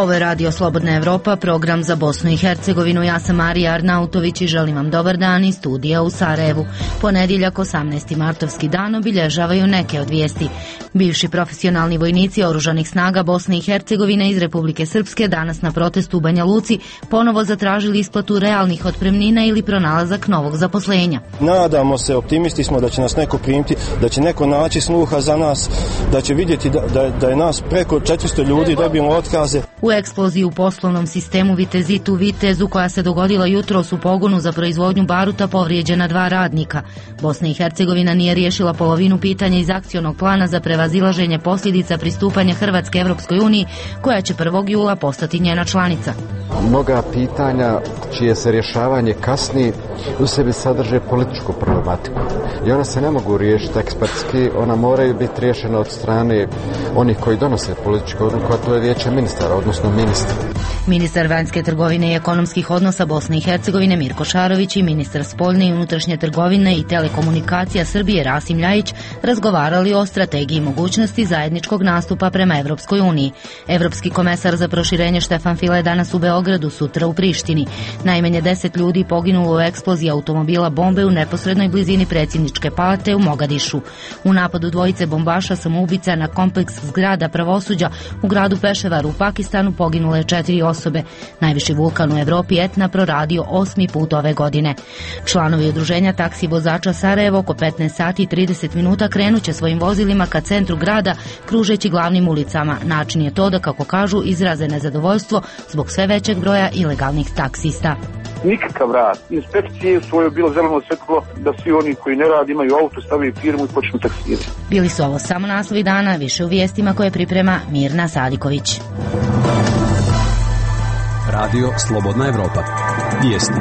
Ovo je Radio Slobodna Evropa, program za Bosnu i Hercegovinu. Ja sam Marija Arnautović i želim vam dobar dan iz studija u Sarajevu. Ponedjeljak, 18. martovski dan, obilježavaju neke od vijesti. Bivši profesionalni vojnici oružanih snaga Bosne i Hercegovine iz Republike Srpske danas na protestu u Banja Luci ponovo zatražili isplatu realnih otpremnina ili pronalazak novog zaposlenja. Nadamo se, optimisti smo da će nas neko primiti, da će neko naći sluha za nas, da će vidjeti da je nas preko 400 ljudi dobilo otkaze. U eksploziji u poslovnom sistemu Vitezit u Vitezu koja se dogodila jutros u pogonu za proizvodnju baruta povrijeđena 2 radnika. Bosna i Hercegovina nije riješila polovinu pitanja iz akcionog plana za prevazilaženje posljedica pristupanja Hrvatske Evropskoj uniji koja će 1. jula postati njena članica. Mnoga pitanja čije se rješavanje kasni u sebi sadrže političku problematiku i ona se ne mogu riješiti ekspertski, ona moraju biti riješena od strane onih koji donose političku odluku, a to je Vijeće ministara, odnosno ministri. Ministar vanjske trgovine i ekonomskih odnosa Bosne i Hercegovine Mirko Šarović i ministar spoljne i unutrašnje trgovine i telekomunikacija Srbije Rasim Ljajić razgovarali o strategiji mogućnosti zajedničkog nastupa prema Evropskoj uniji. Evropski komesar za proširenje Štefan File danas u Beogradu, sutra u Prištini. Najmanje 10 ljudi poginulo u eksploziji automobila bombe u neposrednoj blizini predsjedničke palate u Mogadišu. U napadu dvojice bombaša samoubica na kompleks zgrada pravosuđa u gradu Peševaru u Pakistanu poginule 4 osobe. Najviši vulkan u Evropi Etna proradio 8. put ove godine. Članovi udruženja taksi vozača Sarajevo oko 15 sati i 30 minuta krenuće svojim vozilima ka centru grada kružeći glavnim ulicama. Način je to da, kako kažu, izraze nezadovoljstvo zbog sve većeg broja ilegalnih taksista. Nikakav rad. Inspekcije svoje bilo zeleno svjetlo da svi oni koji ne rade imaju auto, stavaju firmu i počnu taksirati. Bili su ovo samo naslovi dana, više u vijestima koje priprema Mirna Sadiković. Radio Slobodna Evropa. Vijesti.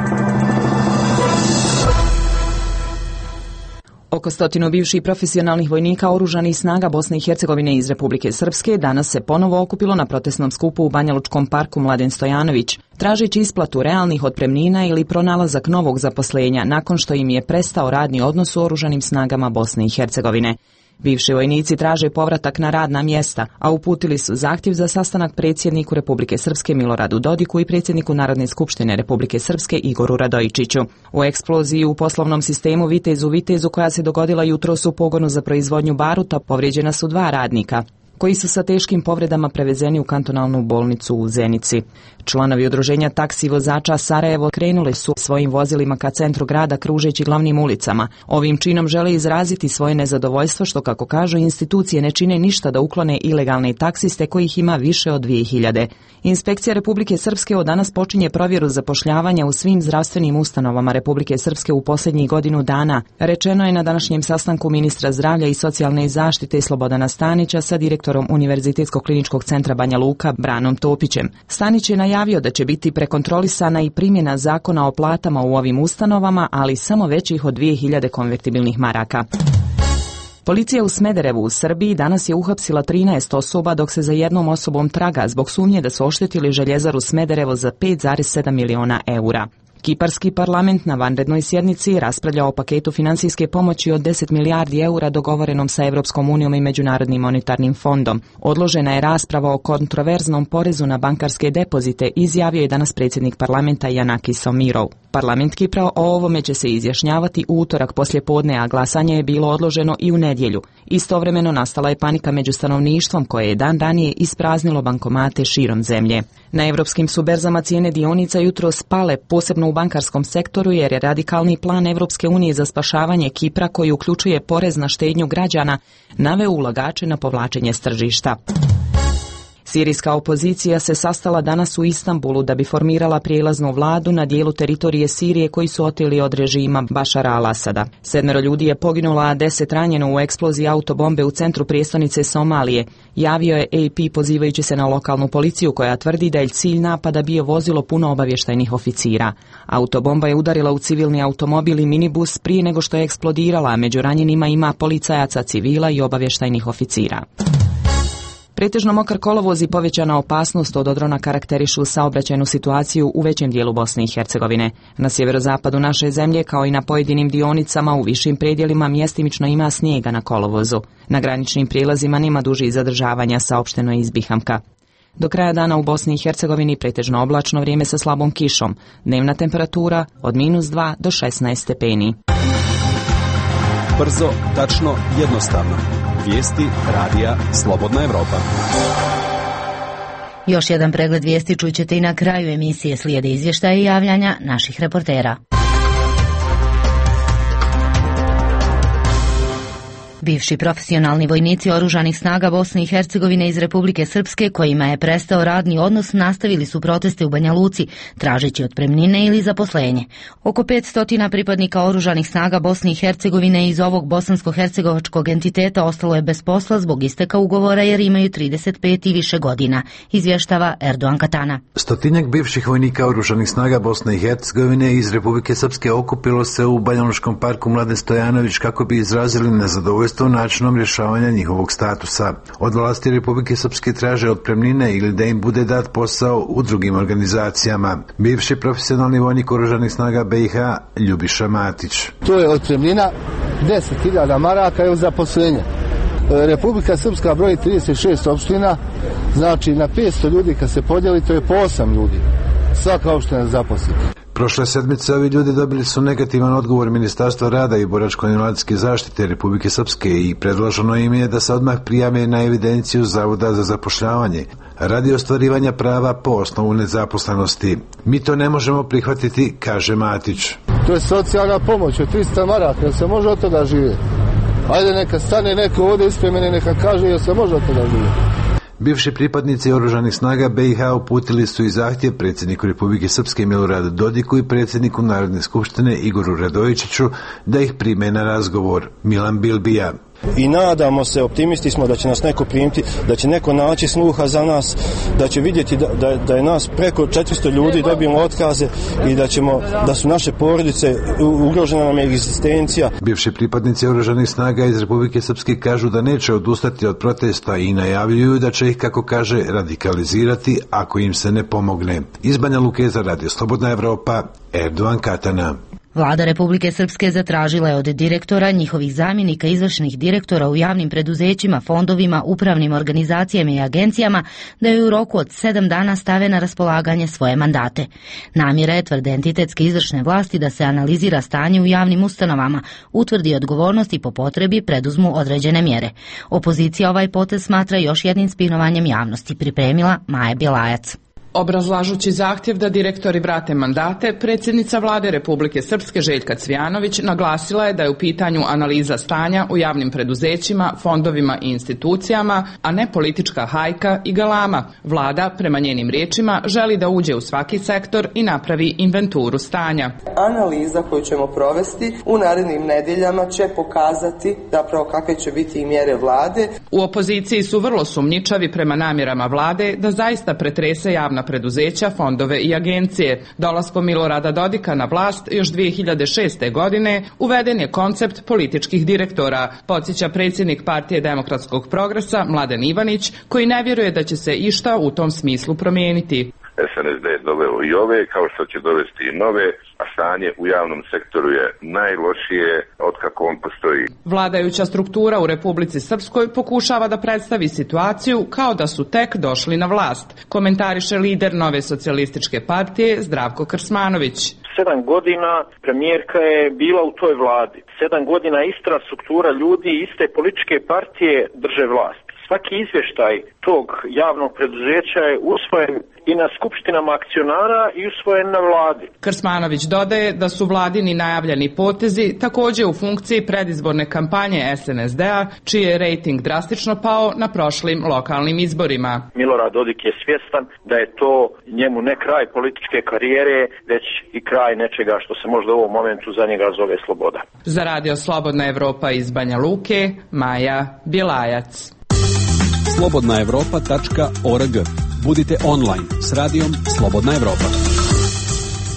Oko 100 bivših profesionalnih vojnika oružanih snaga Bosne i Hercegovine iz Republike Srpske danas se ponovo okupilo na protestnom skupu u Banjalučkom parku Mladen Stojanović, tražeći isplatu realnih otpremnina ili pronalazak novog zaposlenja nakon što im je prestao radni odnos u oružanim snagama Bosne i Hercegovine. Bivši vojnici traže povratak na radna mjesta, a uputili su zahtjev za sastanak predsjedniku Republike Srpske Miloradu Dodiku i predsjedniku Narodne skupštine Republike Srpske Igoru Radojičiću. U eksploziji u poslovnom sistemu Vitez u Vitezu koja se dogodila jutros u pogonu za proizvodnju baruta povrijeđena su 2 radnika, koji su sa teškim povredama prevezeni u kantonalnu bolnicu u Zenici. Članovi udruženja taksi vozača Sarajevo krenuli su svojim vozilima ka centru grada kružeći glavnim ulicama. Ovim činom žele izraziti svoje nezadovoljstvo što, kako kažu, institucije ne čine ništa da uklone ilegalne taksiste kojih ima više od 2000. Inspekcija Republike Srpske od danas počinje provjeru zapošljavanja u svim zdravstvenim ustanovama Republike Srpske u posljednjih godinu dana, rečeno je na današnjem sastanku ministra zdravlja i socijalne zaštite Slobodana Stanića sa direktorom Univerzitetskog kliničkog centra Banja Luka Branom Topićem. Stanić je najavio da će biti prekontrolisana i primjena zakona o platama u ovim ustanovama, ali samo većih od 2000 konvertibilnih maraka. Policija u Smederevu u Srbiji danas je uhapsila 13 osoba dok se za jednom osobom traga zbog sumnje da su oštetili željezaru Smederevo za 5,7 miliona eura. Kiparski parlament na vanrednoj sjednici raspravlja o paketu financijske pomoći od 10 milijardi eura dogovorenom sa Evropskom unijom i Međunarodnim monetarnim fondom. Odložena je rasprava o kontroverznom porezu na bankarske depozite, izjavio je danas predsjednik parlamenta Janakis Omirov. Parlament Kipra o ovome će se izjašnjavati u utorak poslijepodne, a glasanje je bilo odloženo i u nedjelju. Istovremeno nastala je panika među stanovništvom koje je dan ranije ispraznilo bankomate širom zemlje. Na evropskim su berzama cijene dionica jutros pale, posebno u bankarskom sektoru, jer je radikalni plan Evropske unije za spašavanje Kipra, koji uključuje porez na štednju građana, naveo ulagače na povlačenje s tržišta. Sirijska opozicija se sastala danas u Istanbulu da bi formirala prijelaznu vladu na dijelu teritorije Sirije koji su oteli od režima Bašara al-Asada. 7 ljudi je poginulo, a 10 ranjeno u eksploziji autobombe u centru prijestolnice Somalije, javio je AP pozivajući se na lokalnu policiju koja tvrdi da je cilj napada bio vozilo puno obavještajnih oficira. Autobomba je udarila u civilni automobil i minibus prije nego što je eksplodirala, a među ranjenima ima policajaca, civila i obavještajnih oficira. Pretežno mokar kolovoz i povećana opasnost od odrona karakterišu saobraćajnu situaciju u većem dijelu Bosne i Hercegovine. Na sjeverozapadu naše zemlje, kao i na pojedinim dionicama u višim predjelima, mjestimično ima snijega na kolovozu. Na graničnim prijelazima nema dužih zadržavanja, saopšteno je iz Bihamka. Do kraja dana u Bosni i Hercegovini pretežno oblačno vrijeme sa slabom kišom. Dnevna temperatura od -2 do 16 stepeni. Brzo, tačno, jednostavno. Vijesti radija Slobodna Evropa. Još jedan pregled vijesti čućete i na kraju emisije, slijede izvještaje i javljanja naših reportera. Bivši profesionalni vojnici oružanih snaga Bosne i Hercegovine iz Republike Srpske, kojima je prestao radni odnos, nastavili su proteste u Banja Luci, tražeći otpremnine ili zaposlenje. Oko 500 pripadnika oružanih snaga Bosne i Hercegovine iz ovog bosansko-hercegovačkog entiteta ostalo je bez posla zbog isteka ugovora jer imaju 35 i više godina, izvještava Erdogan Katana. Stotinjak bivših vojnika oružanih snaga Bosne i Hercegovine iz Republike Srpske okupilo se u Banjalučkom parku Mladen Stojanović kako bi izrazili nezadovoljstvo načinom rješavanja njihovog statusa. Od vlasti Republike Srpske traže otpremnine ili da im bude dat posao u drugim organizacijama. Bivši profesionalni vojnik oružanih snaga BiH Ljubiša Matić. To je otpremnina 10.000 maraka i zaposlenje. Republika Srpska broji 36 opština, znači na 500 ljudi kad se podijeli to je po 8 ljudi. Svaka opština zaposli. Prošle sedmice ovi ljudi dobili su negativan odgovor Ministarstva rada i boračko-invalidske zaštite Republike Srpske i predloženo im je da se odmah prijave na evidenciju Zavoda za zapošljavanje radi ostvarivanja prava po osnovu nezaposlenosti. Mi to ne možemo prihvatiti, kaže Matić. To je socijalna pomoć od 300 maraka, se može od toga živjeti. Ajde neka stane neko ovdje ispred mene, neka kaže jel se može od toga živjeti. Bivši pripadnici oružanih snaga BiH uputili su i zahtjev predsjedniku Republike Srpske Miloradu Dodiku i predsjedniku Narodne skupštine Igoru Radojičiću da ih prime na razgovor. Milan Bilbija. I nadamo se, optimisti smo da će nas neko primiti, da će neko naći sluha za nas, da će vidjeti da je nas preko 400 ljudi dobilo otkaze i da su naše porodice, ugrožena nam je egzistencija. Bivši pripadnici oružanih snaga iz Republike Srpske kažu da neće odustati od protesta i najavljuju da će ih, kako kaže, radikalizirati ako im se ne pomogne. Iz Banja Luke za Radio Slobodna Evropa, Erdogan Katana. Vlada Republike Srpske zatražila je od direktora, njihovih zamjenika, izvršnih direktora u javnim preduzećima, fondovima, upravnim organizacijama i agencijama da je u roku od 7 dana stave na raspolaganje svoje mandate. Namjera je, tvrde entitetske izvršne vlasti, da se analizira stanje u javnim ustanovama, utvrdi odgovornost i po potrebi preduzmu određene mjere. Opozicija ovaj potez smatra još jednim spinovanjem javnosti, pripremila Maja Bjelajac. Obrazlažući zahtjev da direktori vrate mandate, predsjednica Vlade Republike Srpske Željka Cvijanović naglasila je da je u pitanju analiza stanja u javnim preduzećima, fondovima i institucijama, a ne politička hajka i galama. Vlada, prema njenim riječima, želi da uđe u svaki sektor i napravi inventuru stanja. Analiza koju ćemo provesti u narednim nedjeljama će pokazati zapravo kakve će biti i mjere Vlade. U opoziciji su vrlo sumnjičavi prema namjerama Vlade da zaista pretrese javna preduzeća, fondove i agencije. Dolaskom Milorada Dodika na vlast još 2006. godine uveden je koncept političkih direktora, podsjeća predsjednik Partije demokratskog progresa Mladen Ivanić, koji ne vjeruje da će se išta u tom smislu promijeniti. SNSD je doveo i ove, kao što će dovesti i nove, a stanje u javnom sektoru je najlošije otkako on postoji. Vladajuća struktura u Republici Srpskoj pokušava da predstavi situaciju kao da su tek došli na vlast, komentariše lider Nove socijalističke partije Zdravko Krsmanović. 7 godina premijerka je bila u toj vladi. 7 godina ista struktura ljudi, iste političke partije drže vlast. Svaki izvještaj tog javnog preduzeća je usvojen i na skupštinama akcionara i usvojen na vladi. Krsmanović dodaje da su vladini najavljeni potezi također u funkciji predizborne kampanje SNSD-a, čiji je rejting drastično pao na prošlim lokalnim izborima. Milorad Dodik je svjestan da je to njemu ne kraj političke karijere, već i kraj nečega što se možda u ovom momentu za njega zove sloboda. Za Radio Slobodna Evropa iz Banja Luke, Maja Bjelajac. slobodnaevropa.org. Budite online s radijom Slobodna Evropa.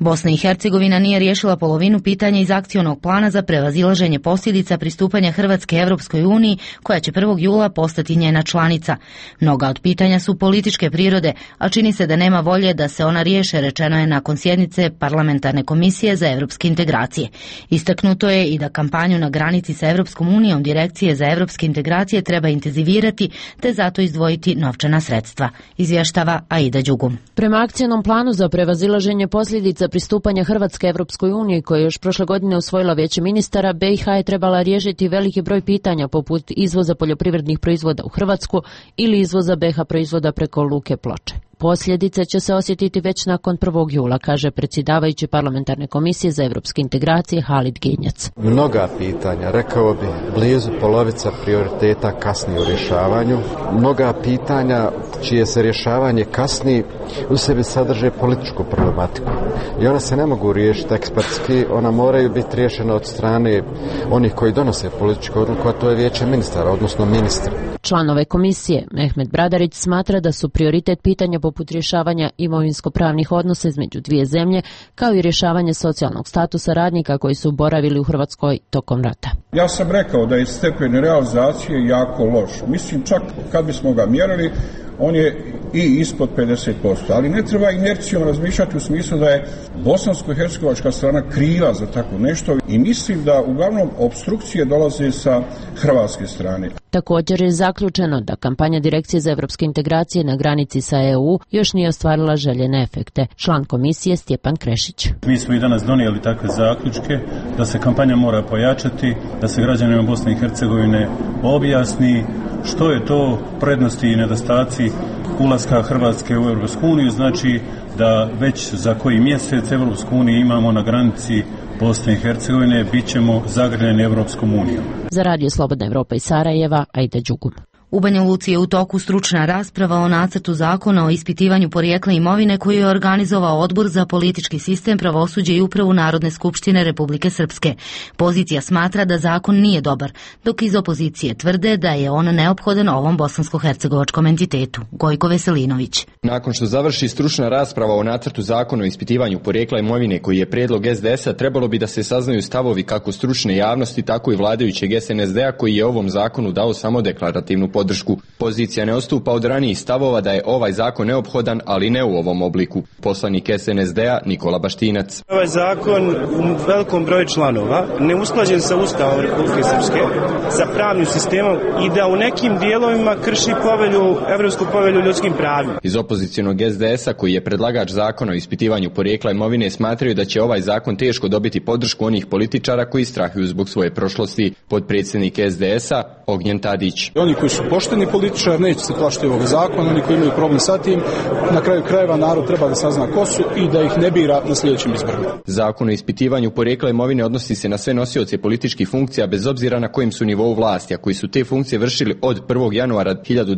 Bosna i Hercegovina nije riješila polovinu pitanja iz akcionog plana za prevazilaženje posljedica pristupanja Hrvatske Evropskoj uniji, koja će 1. jula postati njena članica. Mnoga od pitanja su političke prirode, a čini se da nema volje da se ona riješe, rečeno je nakon sjednice Parlamentarne komisije za evropske integracije. Istaknuto je i da kampanju na granici sa Evropskom unijom Direkcije za evropske integracije treba intenzivirati, te zato izdvojiti novčana sredstva, izvještava Aida Đugum. Prema akcionom planu za prevazilaženje posljedica pristupanja Hrvatske Evropskoj uniji, koje je još prošle godine usvojila Vijeće ministara, BiH je trebala riješiti veliki broj pitanja poput izvoza poljoprivrednih proizvoda u Hrvatsku ili izvoza BiH proizvoda preko luke Ploče. Posljedice će se osjetiti već nakon 1. jula, kaže predsjedavajući Parlamentarne komisije za evropske integracije Halid Ginjac. Mnoga pitanja, rekao bi, blizu polovica prioriteta kasni u rješavanju. Mnoga pitanja čije se rješavanje kasni u sebi sadrže političku problematiku. I ona se ne mogu riješiti ekspertski, ona moraju biti riješena od strane onih koji donose političku odluku, a to je Vijeće ministara, odnosno ministri. Članove komisije Mehmet Bradarić smatra da su prioritet pitanja poput rješavanja imovinsko-pravnih odnosa između dvije zemlje, kao i rješavanje socijalnog statusa radnika koji su boravili u Hrvatskoj tokom rata. Ja sam rekao da je stepen realizacije jako loš. Mislim, čak kad bismo ga mjerili, on je i ispod 50%, ali ne treba inercijom razmišljati u smislu da je bosansko-hercegovačka strana kriva za tako nešto i mislim da uglavnom opstrukcije dolaze sa hrvatske strane. Također je zaključeno da kampanja Direkcije za evropske integracije na granici sa EU još nije ostvarila željene efekte. Član komisije Stjepan Krešić. Mi smo i danas donijeli takve zaključke da se kampanja mora pojačati, da se građanima Bosne i Hercegovine objasni što je to prednosti i nedostaci ulaska Hrvatske u Europsku uniju, znači da već za koji mjesec Europsku uniju imamo na granici Bosne i Hercegovine, bit ćemo zagrljeni Europskom unijom. Za Radio Slobodna Evropa iz Sarajeva, Aida Đugum. U Banja Luci je u toku stručna rasprava o nacrtu zakona o ispitivanju porijekla imovine koju je organizovao Odbor za politički sistem, pravosuđe i upravu Narodne skupštine Republike Srpske. Pozicija smatra da zakon nije dobar, dok iz opozicije tvrde da je on neophodan ovom bosansko-hercegovačkom entitetu. Gojko Veselinović. Nakon što završi stručna rasprava o nacrtu zakona o ispitivanju porijekla imovine koji je prijedlog SDS-a, trebalo bi da se saznaju stavovi kako stručne javnosti, tako i vladajućeg SNSD-a koji je ovom zakonu dao samo deklarativnu podršku. Pozicija ne odstupa od ranijih stavova da je ovaj zakon neophodan, ali ne u ovom obliku. Poslanik SNSD-a Nikola Baštinac. Ovaj zakon u velikom broju članova neusklađen sa Ustavom Republike Srpske, sa pravnim sistemom i da u nekim dijelovima krši Evropsku povelju ljudskim pravima. Iz opozicionog SDS-a koji je predlagač zakona o ispitivanju porijekla imovine smatraju da će ovaj zakon teško dobiti podršku onih političara koji strahuju zbog svoje prošlosti. Potpredsjednik SDS-a Ognjen Tadić. Oni koji su pošteni političari neće se plašiti ovog zakona, oni koji imaju problem sa tim, na kraju krajeva narod treba da sazna ko su i da ih ne bira na sljedećim izborima. Zakon o ispitivanju porijekla imovine odnosi se na sve nosioce političkih funkcija bez obzira na kojem su nivou vlasti, a koji su te funkcije vršili od 1. januara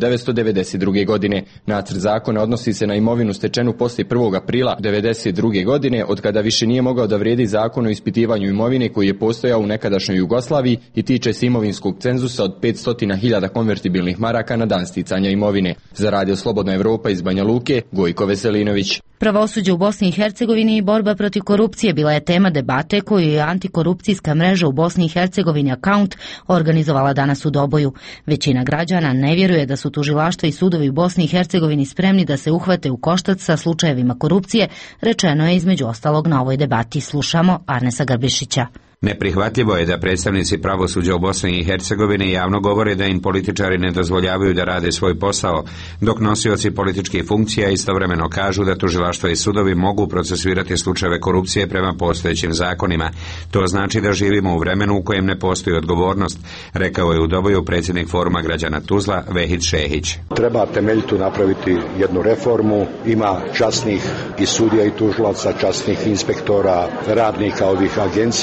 1992. godine. Nacrt zakona odnosi se na imovinu stečenu poslije 1. aprila 1992. godine, od kada više nije mogao da vrijedi zakon o ispitivanju imovine koji je postojao u nekadašnjoj Jugoslaviji i tiče se imovinskog cenzusa od 500.000 konvertibilnih maraka na dan sticanja imovine. Za Radio Slobodna Evropa iz Banja Luke, Gojko Veselinović. Pravosuđe u Bosni i Hercegovini i borba protiv korupcije bila je tema debate koju je antikorupcijska mreža u Bosni i Hercegovini Account organizovala danas u Doboju. Većina građana ne vjeruje da su tužilaštva i sudovi u Bosni i Hercegovini spremni da se uhvate u koštac sa slučajevima korupcije, rečeno je između ostalog na ovoj debati. Slušamo Arnesa Grbišića. Neprihvatljivo je da predstavnici pravosuđa u Bosni i Hercegovini javno govore da im političari ne dozvoljavaju da rade svoj posao, dok nosioci političkih funkcija istovremeno kažu da tužilaštva i sudovi mogu procesuirati slučajeve korupcije prema postojećim zakonima. To znači da živimo u vremenu u kojem ne postoji odgovornost, rekao je u Doboju predsjednik Foruma građana Tuzla Vehid Šehić. Treba temeljito napraviti jednu reformu, ima časnih i sudija i tužilaca, časnih inspektora, radnika ovih agencija.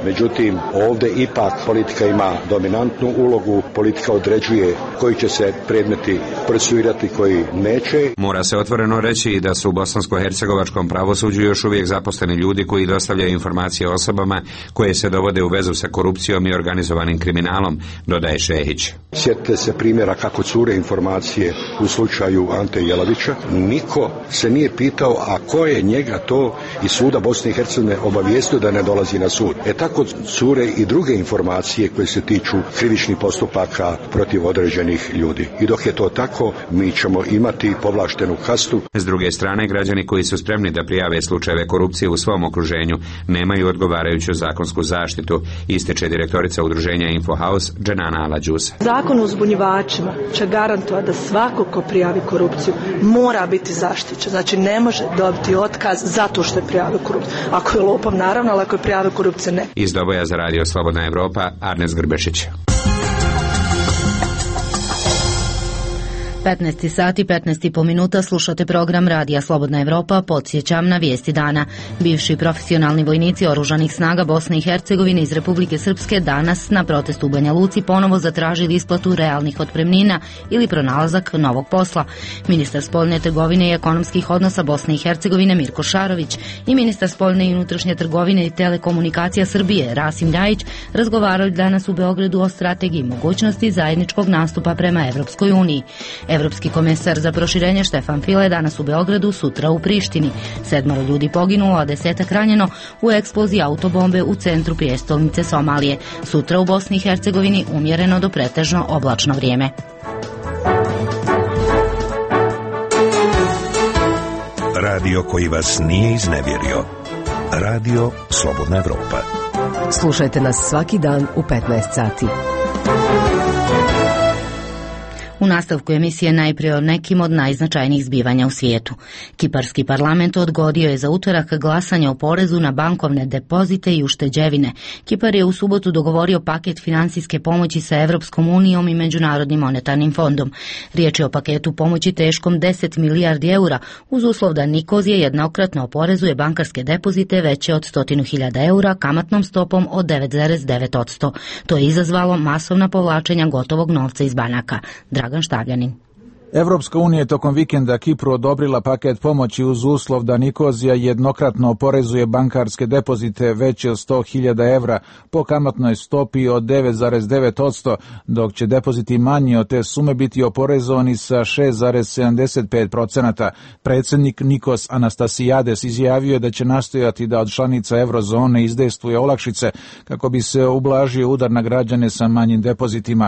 Međutim, ovdje ipak politika ima dominantnu ulogu, politika određuje koji će se predmeti procesuirati, koji neće. Mora se otvoreno reći da su u bosansko-hercegovačkom pravosuđu još uvijek zaposleni ljudi koji dostavljaju informacije o osobama koje se dovode u vezu sa korupcijom i organizovanim kriminalom, dodaje Šehić. Sjetite se primjera kako cure informacije u slučaju Ante Jelavića. Niko se nije pitao, a ko je njega to iz suda Bosne i Hercegovine obavijestio da ne dolazi na sud. Tako cure i druge informacije koje se tiču krivičnih postupaka protiv određenih ljudi. I dok je to tako, mi ćemo imati povlaštenu kastu. S druge strane, građani koji su spremni da prijave slučajeve korupcije u svom okruženju nemaju odgovarajuću zakonsku zaštitu, ističe direktorica udruženja Infohouse Dženana Aladžus. Zakon o uzbunjivačima će garantovati da svako ko prijavi korupciju mora biti zaštićen. Znači ne može dobiti otkaz zato što je prijavio korupciju. Ako je lopov, naravno, ali ako je prijavio korupciju, ne. Iz Doboja za radio Slobodna Evropa, Arnes Grbešić. 15 sati, 15,5 minuta, slušate program Radija Slobodna Evropa. Podsjećam na vijesti dana. Bivši profesionalni vojnici oružanih snaga Bosne i Hercegovine iz Republike Srpske danas na protestu u Banja Luci ponovo zatražili isplatu realnih otpremnina ili pronalazak novog posla. Ministar spoljne trgovine i ekonomskih odnosa Bosne i Hercegovine Mirko Šarović i ministar spoljne i unutrašnje trgovine i telekomunikacija Srbije Rasim Ljajić razgovarali danas u Beogradu o strategiji mogućnosti zajedničkog nastupa prema Evropskoj uniji. Evropski komesar za proširenje Štefan File danas u Beogradu, sutra u Prištini. 7 ljudi poginulo, a 10 ranjeno u eksploziji autobombe u centru prijestolnice Somalije. Sutra u Bosni i Hercegovini umjereno do pretežno oblačno vrijeme. Radio koji vas nije iznevjerio. Radio Slobodna Evropa. Slušajte nas svaki dan u 15 sati. U nastavku emisije najprije o nekim od najznačajnijih zbivanja u svijetu. Kiparski parlament odgodio je za utorak glasanje o porezu na bankovne depozite i ušteđevine. Kipar je u subotu dogovorio paket financijske pomoći sa Evropskom unijom i Međunarodnim monetarnim fondom. Riječ je o paketu pomoći teškom 10 milijardi eura, uz uslov da Nikozije jednokratno oporezuje bankarske depozite veće od 100.000 eura kamatnom stopom od 9,9%. To je izazvalo masovna povlačenja gotovog novca iz banaka. Dragan Štavljanin. Evropska unija je tokom vikenda Kipru odobrila paket pomoći uz uslov da Nikozija jednokratno oporezuje bankarske depozite veće od 100.000 evra po kamatnoj stopi od 9,9%, dok će depoziti manji od te sume biti oporezovani sa 6,75%. Predsjednik Nikos Anastasiades izjavio je da će nastojati da od članica eurozone izdejstvuje olakšice kako bi se ublažio udar na građane sa manjim depozitima.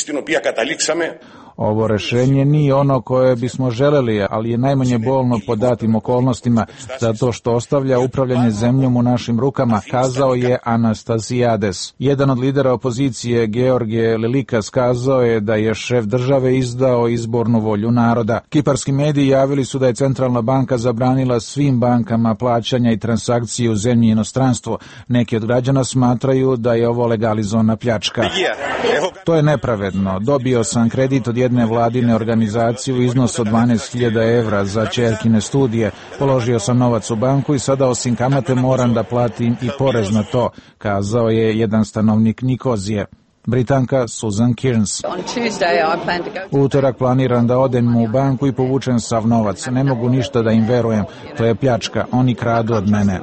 Ovo rešenje nije ono koje bismo želeli, ali je najmanje bolno pod datim okolnostima, zato što ostavlja upravljanje zemljom u našim rukama, kazao je Anastasiades. Jedan od lidera opozicije, Georgije Lilikas, kazao je da je šef države izdao izbornu volju naroda. Kiparski mediji javili su da je centralna banka zabranila svim bankama plaćanja i transakcije u zemlji i inostranstvu. Neki od građana smatraju da je ovo legalizovana pljačka. To je nepravedno. Dobio sam kredit od jedne vladine organizacije u iznosu od 12.000 evra za ćerkine studije. Položio sam novac u banku i sada osim kamate moram da platim i porez na to, kazao je jedan stanovnik Nikozije. Britanka Susan Kearns. U utorak planiram da odem u banku i povučem sav novac. Ne mogu ništa da im verujem. To je pljačka. Oni kradu od mene.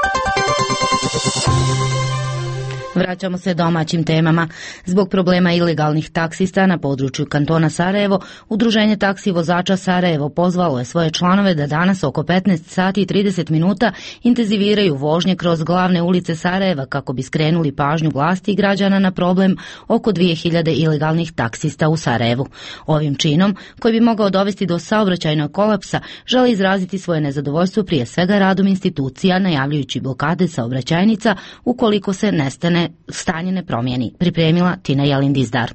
Vraćamo se domaćim temama. Zbog problema ilegalnih taksista na području kantona Sarajevo, Udruženje taksi vozača Sarajevo pozvalo je svoje članove da danas oko 15 sati i 30 minuta intenziviraju vožnje kroz glavne ulice Sarajeva kako bi skrenuli pažnju vlasti i građana na problem oko 2000 ilegalnih taksista u Sarajevu. Ovim činom, koji bi mogao dovesti do saobraćajnog kolapsa, žele izraziti svoje nezadovoljstvo prije svega radom institucija, najavljujući blokade saobraćajnica ukoliko se stanje ne promijeni. Pripremila Tina Jalindizdar.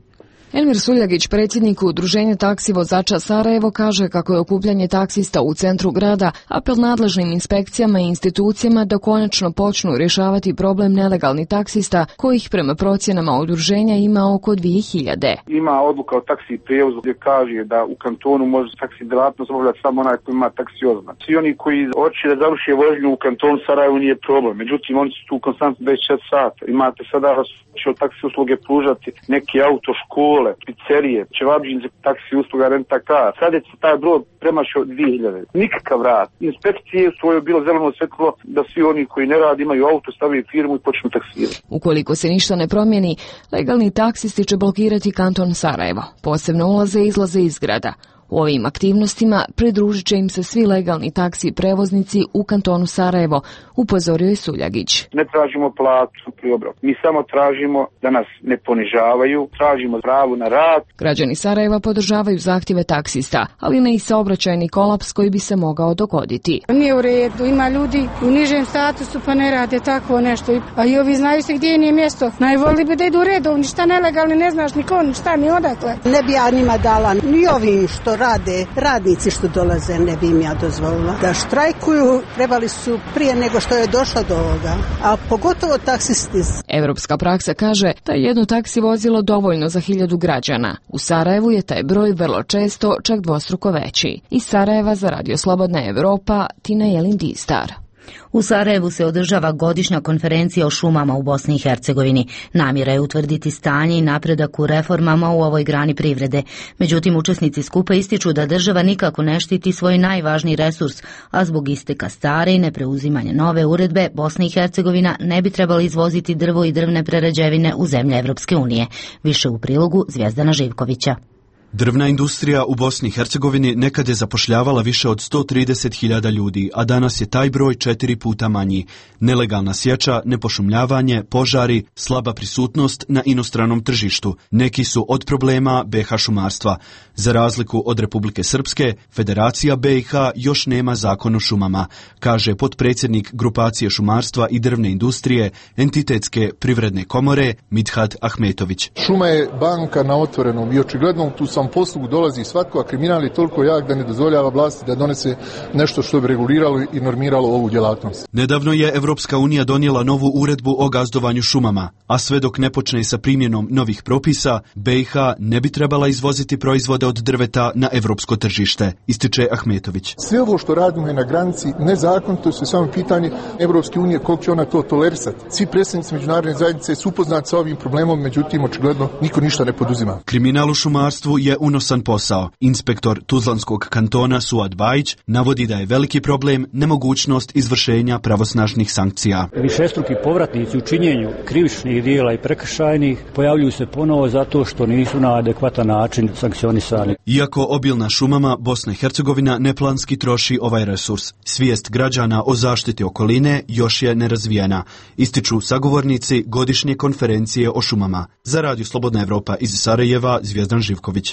Enver Suljagić, predsjednik Udruženja taksi vozača Sarajevo, kaže kako je okupljanje taksista u centru grada apel nadležnim inspekcijama i institucijama da konačno počnu rješavati problem nelegalnih taksista, kojih prema procjenama udruženja ima oko 2000. Ima odluka o taksi prijevozu gdje kaže da u kantonu može taksi djelatnost obavljati samo onaj koji ima taksi oznak. Svi oni koji hoće da završe vožnju u kantonu Sarajevo nije problem, međutim oni su tu konstantno 24 sata. Imate sada će taksi usluge pružati neke autoškole, pizzerije, čevabdžinske taksi usluga, renta-kar. Sad je taj broj premašao 2000. Nikakav rad. Inspekcije su bilo zeleno svjetlo da svi oni koji ne rade imaju auto, stavaju firmu i počnu taksirati. Ukoliko se ništa ne promijeni, legalni taksisti će blokirati kanton Sarajevo. Posebno ulaze i izlaze iz grada. U ovim aktivnostima pridružit će im se svi legalni taksi prevoznici u kantonu Sarajevo, upozorio je Suljagić. Ne tražimo platu pri obroku. Mi samo tražimo da nas ne ponižavaju, tražimo pravo na rad. Građani Sarajeva podržavaju zahtjeve taksista, ali ne i saobraćajni kolaps koji bi se mogao dogoditi. Nije u redu, ima ljudi u nižem statusu pa ne rade tako nešto. A i ovi znaju se gdje nije mjesto. Najvoli bi da idu redovni, šta nelegalni, ne znaš ni kon, šta ni odakle. Ne bi ja njima dala ni ovim što rade, radnici što dolaze, ne bi im ja dozvolila. Da štrajkuju trebali su prije nego što je došlo do ovoga, a pogotovo taksisti. Evropska praksa kaže da je jedno taksi vozilo dovoljno za 1000 građana. U Sarajevu je taj broj vrlo često čak dvostruko veći. Iz Sarajeva za Radio Slobodna Evropa, Tina Jelin-Distar. U Sarajevu se održava godišnja konferencija o šumama u Bosni i Hercegovini. Namjera je utvrditi stanje i napredak u reformama u ovoj grani privrede. Međutim, učesnici skupa ističu da država nikako ne štiti svoj najvažniji resurs, a zbog isteka stare i nepreuzimanja nove uredbe, Bosna i Hercegovina ne bi trebala izvoziti drvo i drvne prerađevine u zemlje Evropske unije. Više u prilogu Zvjezdana Živkovića. Drvna industrija u Bosni i Hercegovini nekad je zapošljavala više od 130.000 ljudi, a danas je taj broj 4 puta manji. Nelegalna sječa, nepošumljavanje, požari, slaba prisutnost na inostranom tržištu. Neki su od problema BiH šumarstva. Za razliku od Republike Srpske, Federacija BiH još nema zakon o šumama, kaže potpredsjednik grupacije šumarstva i drvne industrije Entitetske privredne komore Midhat Ahmetović. Šuma je banka na otvorenom i očigledno tu sam poslugu dolazi svatko, a kriminal je toliko jak da ne dozvoljava vlasti da donese nešto što bi reguliralo i normiralo ovu djelatnost. Nedavno je Evropska unija donijela novu uredbu o gazdovanju šumama, a sve dok ne počne sa primjenom novih propisa, BiH ne bi trebala izvoziti proizvode od drveta na evropsko tržište, ističe Ahmetović. Sve ovo što radimo je na granici nezakonito, to je samo pitanje Evropske unije koliko će ona to tolerisati. Svi predstavnici međunarodne zajednice su upoznati sa ovim problemom, međutim očigledno niko ništa ne poduzima. Kriminal u šumarstvu je unosan posao. Inspektor Tuzlanskog kantona Suad Bajić navodi da je veliki problem nemogućnost izvršenja pravosnažnih sankcija. Višestruki povratnici u činjenju krivičnih dijela i prekršajnih pojavljuju se ponovo zato što nisu na adekvatan način sankcionisani. Iako obilna šumama, Bosna i Hercegovina neplanski troši ovaj resurs. Svijest građana o zaštiti okoline još je nerazvijena, ističu sagovornici godišnje konferencije o šumama. Za Radio Slobodna Evropa iz Sarajeva, Zvjezdan Živković.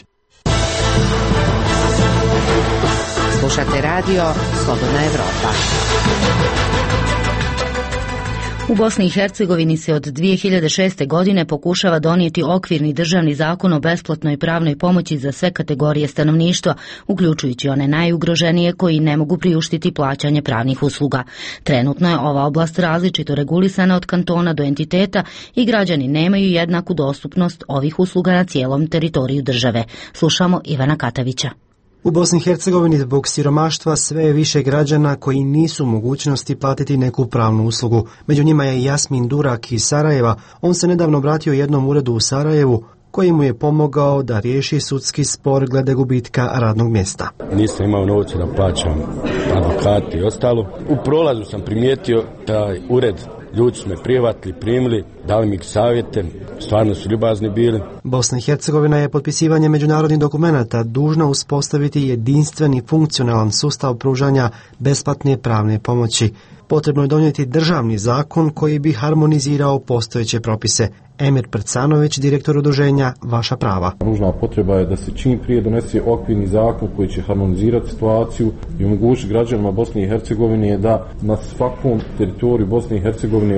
Slušate Radio Slobodna Evropa. U Bosni i Hercegovini se od 2006. godine pokušava donijeti okvirni državni zakon o besplatnoj pravnoj pomoći za sve kategorije stanovništva, uključujući one najugroženije koji ne mogu priuštiti plaćanje pravnih usluga. Trenutno je ova oblast različito regulisana od kantona do entiteta i građani nemaju jednaku dostupnost ovih usluga na cijelom teritoriju države. Slušamo Ivana Katavića. U Bosni i Hercegovini zbog siromaštva sve je više građana koji nisu u mogućnosti platiti neku pravnu uslugu. Među njima je Jasmin Durak iz Sarajeva. On se nedavno obratio jednom uredu u Sarajevu koji mu je pomogao da riješi sudski spor glede gubitka radnog mjesta. Nisam imao novca da plaćam advokati i ostalo. U prolazu sam primijetio taj ured. Ljudi su me prijevatili, primili, dali mi savjete, stvarno su ljubazni bili. Bosna i Hercegovina je potpisivanje međunarodnih dokumenata dužna uspostaviti jedinstveni funkcionalan sustav pružanja besplatne pravne pomoći. Potrebno je donijeti državni zakon koji bi harmonizirao postojeće propise. Emir Percanović, direktor udruženja Vaša prava. Nužna potreba je da se čim prije donese okvirni zakon koji će harmonizirati situaciju i omogućiti građanima Bosne i Hercegovine da na svakom teritoriju Bosne i Hercegovine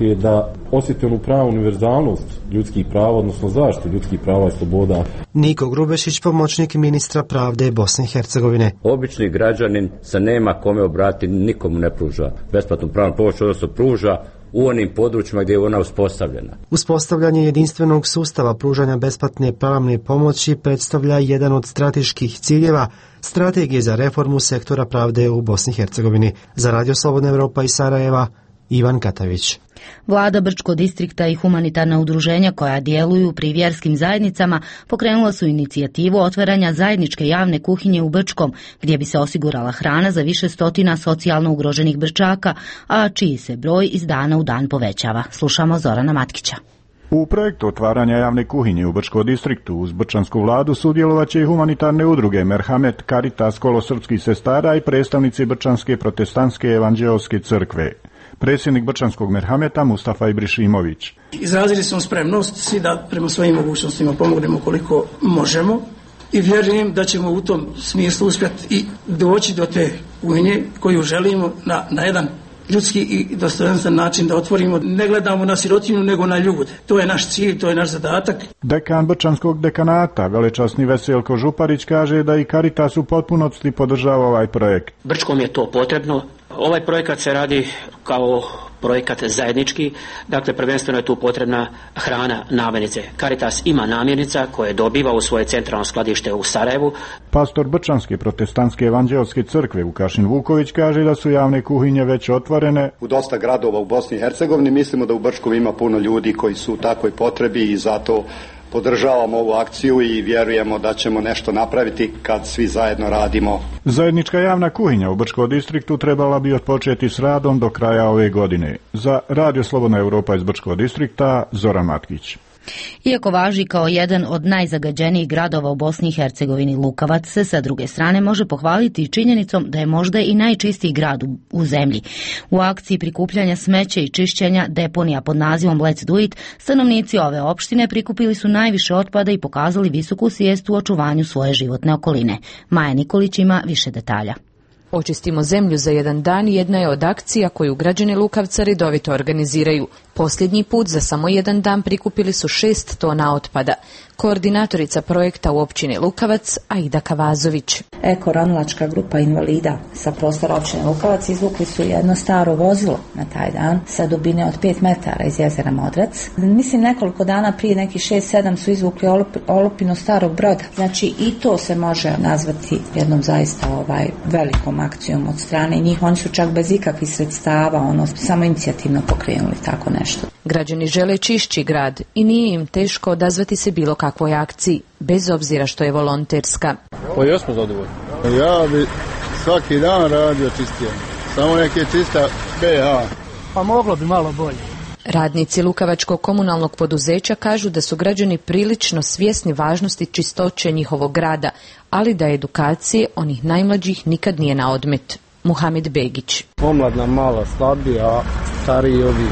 osjete onu pravu univerzalnost ljudskih prava, odnosno zaštitu ljudskih prava i sloboda. Niko Grubešić, pomoćnik ministra pravde Bosne i Hercegovine. Obični građanin se nema kome obratiti, nikomu ne pruža besplatnu pravnu pomoć, odnosno pruža u onim područjima gdje je ona uspostavljena. Uspostavljanje jedinstvenog sustava pružanja besplatne pravne pomoći predstavlja jedan od strateških ciljeva strategije za reformu sektora pravde u Bosni i Hercegovini. Za Radio Slobodna Evropa iz Sarajeva, Ivan Katavić. Vlada Brčkog distrikta i humanitarna udruženja koja djeluju pri vjerskim zajednicama pokrenula su inicijativu otvaranja zajedničke javne kuhinje u Brčkom, gdje bi se osigurala hrana za više stotina socijalno ugroženih Brčaka, a čiji se broj iz dana u dan povećava. Slušamo Zorana Matkića. U projektu otvaranja javne kuhinje u Brčkom distriktu uz brčansku vladu sudjelovaće i humanitarne udruge Merhamet, Caritas, Kolo srpskih sestara i predstavnici Brčanske protestantske evanđeoske crkve. Predsjednik Brčanskog Merhameta Mustafa Ibrišimović. Izrazili smo spremnost svi da prema svojim mogućnostima pomognemo koliko možemo i vjerujem da ćemo u tom smislu uspjeti i doći do te kuhinje koju želimo na jedan ljudski i dostojanstven način da otvorimo. Ne gledamo na sirotinu nego na ljude. To je naš cilj, to je naš zadatak. Dekan Brčanskog dekanata, velečasni Veselko Župarić, kaže da i Caritas u potpunosti podržava ovaj projekt. Brčkom je to potrebno. Ovaj projekat se radi kao projekat zajednički, dakle prvenstveno je tu potrebna hrana, namirnice. Caritas ima namirnica koje dobiva u svoje centralno skladište u Sarajevu. Pastor Brčanske protestantske evanđeoske crkve Vukašin Vuković kaže da su javne kuhinje već otvorene u dosta gradova u Bosni i Hercegovini. Mislimo da u Brčkom ima puno ljudi koji su u takvoj potrebi i zato podržavamo ovu akciju i vjerujemo da ćemo nešto napraviti kad svi zajedno radimo. Zajednička javna kuhinja u Brčkom distriktu trebala bi otpočeti s radom do kraja ove godine. Za Radio Slobodna Evropa iz Brčkog distrikta, Zoran Matkić. Iako važi kao jedan od najzagađenijih gradova u Bosni i Hercegovini, Lukavac se sa druge strane može pohvaliti činjenicom da je možda i najčistiji grad u zemlji. U akciji prikupljanja smeća i čišćenja deponija pod nazivom Let's Do It, stanovnici ove opštine prikupili su najviše otpada i pokazali visoku svijest u očuvanju svoje životne okoline. Maja Nikolić ima više detalja. Očistimo zemlju za jedan dan jedna je od akcija koju građani Lukavca redovito organiziraju. Posljednji put za samo jedan dan prikupili su 6 tona otpada. Koordinatorica projekta u općini Lukavac, Aida Kavazović. Eko-ranilačka grupa invalida sa prostora općine Lukavac izvukli su jedno staro vozilo na taj dan sa dubine od 5 metara iz jezera Modrac. Mislim nekoliko dana prije, neki 6-7 su izvukli olupinu starog broda. Znači i to se može nazvati jednom zaista velikom akcijom od strane njih. Oni su čak bez ikakvih sredstava, samo inicijativno pokrenuli tako nešto. Građani žele čišći grad i nije im teško odazvati se bilo kakvoj akciji, bez obzira što je volonterska. Pa jesmo zadovoljni. Ja bi svaki dan radio čistije, samo neke čista BH. Pa moglo bi malo bolje. Radnici Lukavačkog komunalnog poduzeća kažu da su građani prilično svjesni važnosti čistoće njihovog grada, ali da edukacije onih najmlađih nikad nije na odmet. Muhamed Begić. Omladna malo slabija, a stariji ovi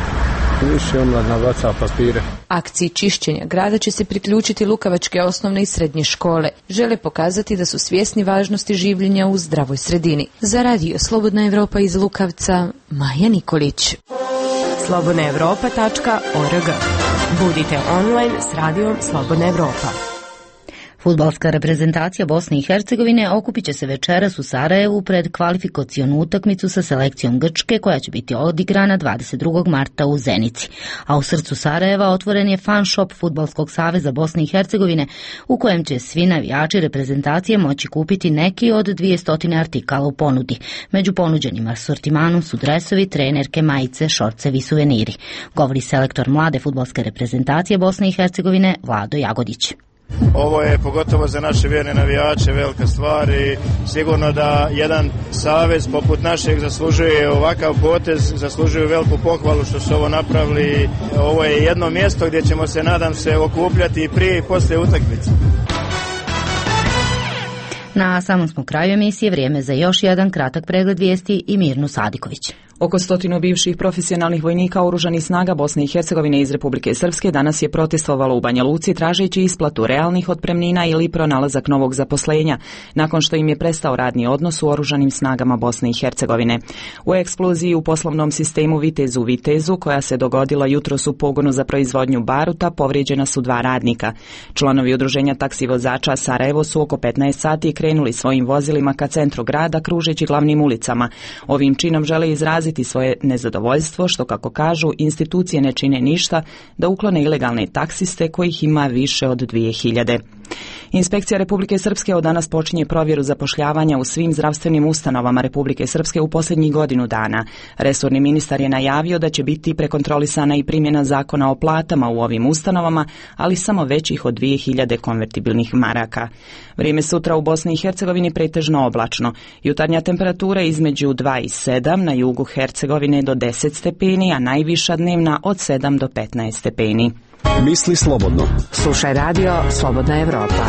više omladna baca papire. Akciji čišćenja grada će se priključiti Lukavačke osnovne i srednje škole. Žele pokazati da su svjesni važnosti življenja u zdravoj sredini. Za Radio Slobodna Evropa iz Lukavca, Maja Nikolić. slobodnaevropa.org. Budite online s radijom Slobodna Evropa. Fudbalska reprezentacija Bosne i Hercegovine okupit će se večeras u Sarajevu pred kvalifikacionu utakmicu sa selekcijom Grčke koja će biti odigrana 22. marta u Zenici. A u srcu Sarajeva otvoren je fan shop Fudbalskog saveza Bosne i Hercegovine u kojem će svi navijači reprezentacije moći kupiti neki od 200 artikala u ponudi. Među ponuđenim asortimanom su dresovi, trenerke, majice, šorcevi i suveniri. Govori selektor mlade fudbalske reprezentacije Bosne i Hercegovine Vlado Jagodić. Ovo je pogotovo za naše vjerne navijače velika stvar i sigurno da jedan savez poput našeg zaslužuje ovakav potez, zaslužuju veliku pohvalu što su ovo napravili. Ovo je jedno mjesto gdje ćemo se, nadam se, okupljati i prije i poslije utakmice. Na samom smo kraju emisije, vrijeme za još jedan kratak pregled vijesti i Mirnu Sadiković. Oko 100 bivših profesionalnih vojnika oružanih snaga Bosne i Hercegovine iz Republike Srpske danas je protestovalo u Banja Luci tražeći isplatu realnih otpremnina ili pronalazak novog zaposlenja, nakon što im je prestao radni odnos u oružanim snagama Bosne i Hercegovine. U eksploziji u poslovnom sistemu Vitezu, koja se dogodila jutros u pogonu za proizvodnju baruta, povrijeđena su 2 radnika. Članovi udruženja taksi vozača Sarajevo su oko 15 sati krenuli svojim vozilima ka centru grada, kružeći glavnim ulicama. Ovim činom žele izraziti svoje nezadovoljstvo što, kako kažu, institucije ne čine ništa da uklone ilegalne taksiste kojih ima više od 2000. Inspekcija Republike Srpske od danas počinje provjeru zapošljavanja u svim zdravstvenim ustanovama Republike Srpske u posljednjih godinu dana. Resorni ministar je najavio da će biti prekontrolisana i primjena zakona o platama u ovim ustanovama, ali samo većih od 2000 konvertibilnih maraka. Vrijeme sutra u Bosni i Hercegovini pretežno oblačno. Jutarnja temperatura između 2 i 7, na jugu Hercegovine do 10 stepeni, a najviša dnevna od 7 do 15 stepeni. Misli slobodno. Slušaj radio Slobodna Evropa.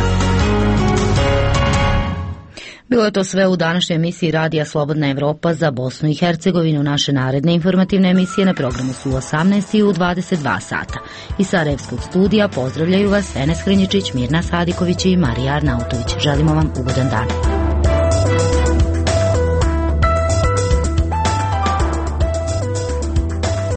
Bilo je to sve u današnjoj emisiji Radija Slobodna Evropa za Bosnu i Hercegovinu. Naše naredne informativne emisije na programu su u 18 i u 22 sata. Iz Sarajevskog studija pozdravljaju vas Enes Hrinjičić, Mirna Sadiković i Marija Arnautović. Želimo vam ugodan dan.